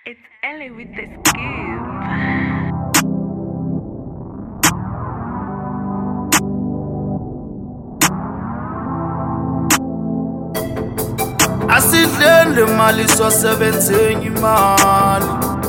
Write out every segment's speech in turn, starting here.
It's Ellie with the scoop. Asidlele mali sosebenzenye imali.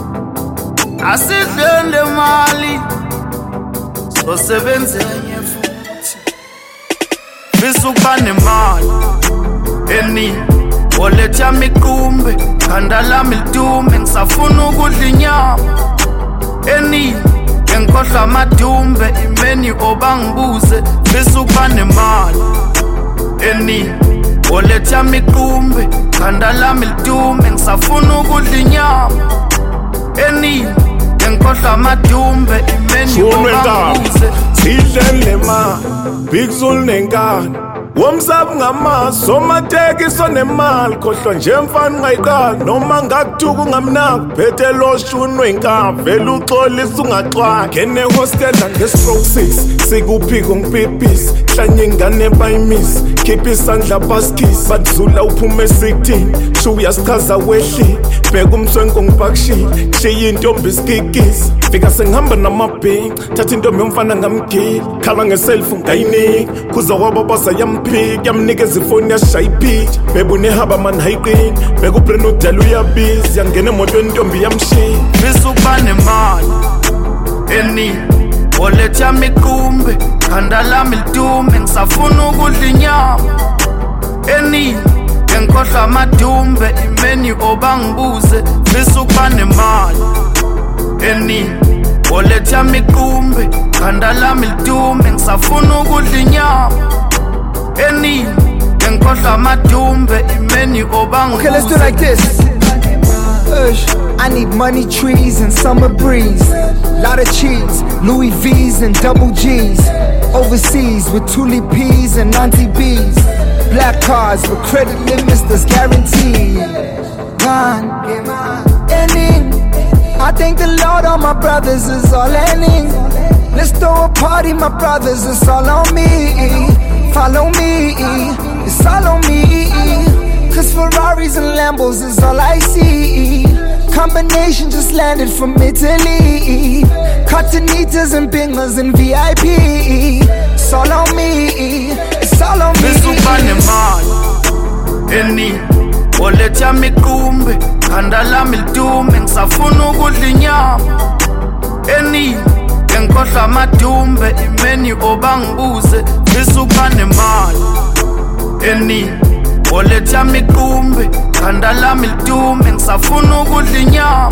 Asidlele mali sosebenzenye futhi. Bisukuba nemali eningi oletha miqumbe khanda lami lidume ngisafuna ukudla inyama eningi ngikhohlwa amadumbe imeni obangibuze bisukuba nemali eningi oletha miqumbe khanda lami lidume ngisafuna ukudla inyama eningi ngikhohlwa amadumbe imeni obangibuze sidlele ma big zul nenkani womsabu ngamaso somatekiso nemali khohlwa nje mfana ungayiqali noma ngakuthuka ungamnaki phethe loshunu wenkabi vele uxolisa ungaxwaki ngene hostela nge-stroke 6 sikuphiko ngipipisi hlanye ingane bayimisi khipha isandla baskisi badlula uphume e-16 shu uyasichaza wehlile bheka umswenko ngipakishile kushiya intombi isikikisi fika sengihamba namabhinci thatha intombi yomfana ngamgili khala ngeselfu ngayiniki kuza wabo basa yamphika yamnikeza ifoni yashaya iphitsha bebe unehaba mani hayiqini beka ubrenda udala uyabizi yangena emotweni intombi yamshiya bisukuba nemali eningi oletha miqumbe khanda lami lidume ngisafuna ukudla inyama eningi ngikhohlwa amadumbe imeni obangibuze bisukuba nemali eningi oletha miqumbe khanda lami lidume ngisafuna ukudla inyama eningi ngikhohlwa amadumbe imeni obangibuze. Okay, let's do it like this. I need money trees and summer breeze. Lot of cheese, Louis V's and double G's. Overseas with Tuli P's and Auntie B's. Black cars with credit limits that's guaranteed. I thank the Lord all my brothers is all ending. Let's throw a party, my brothers, it's all on me. Follow me, it's all on me. Cause Ferraris and Lambos is all I see. Combination just landed from Italy. Cottonitas and bingers and VIP. It's all on me, it's all on me. Bisukuba nemali eningi oletha miqumbe khanda lami lidume ngisafuna ukudla inyama eningi ngikhohlwa amadumbe imeni obangibuze bisukuba nemali eningi oletha miqumbe khanda lami lidume ngisafuna ukudla inyama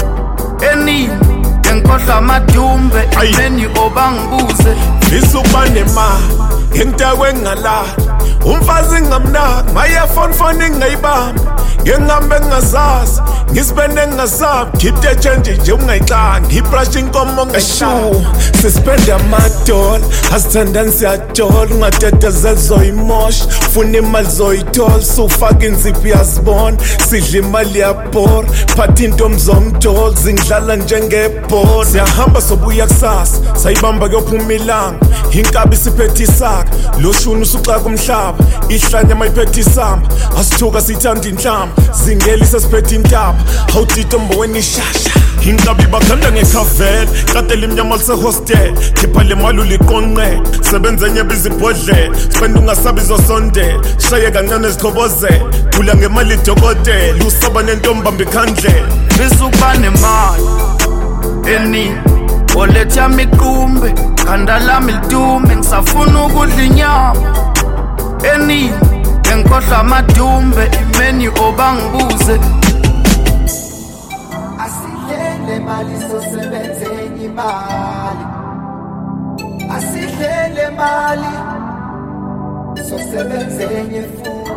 eningi ngikhohlwa amadumbe imeni obangibuze bisukuba nemali ngentakwe ngalala umfazi ngamnaki mayefoni ngingayibamba ngihambe ngingazazi ngisipende ngingasabi khiphe change nje ungayixanga ngibrush inkomo ngeshow sispende amadola asithandani siyadola ungatetezela zoyimosha funa imali zoyithola sufaka inzipho yazibona sidla imali yabhora phatha intombi zomdola zingidlala njengebhola siyahamba sobuya kusasa sayibamba kuyophuma ilanga inkabi siphethe isaka loshunu usuxaka umhlaba ihlanya mayiphethe isamba asithuka sithanda inhlamba zingeli sesiphethe intaba hawutito mboweni ishasha inkabi bakhanda ngekhavela katela imnyama lisehostel khipha le mali uliqonqela sebenza enye bizibhodlela spend ungasabi zosondela shaye kancane zikhobozela gula ngemali idokotela usaba nentombi bamba ikhandlela bisukuba nemali eningi oletha miqumbe khanda lami lidume ngisafuna ukudla inyama eningi ngikhohlwa amadumbe imeni obangibuze. Asidlele mali sosebenzenye imali. Asidlele mali sosebenzenye futhi.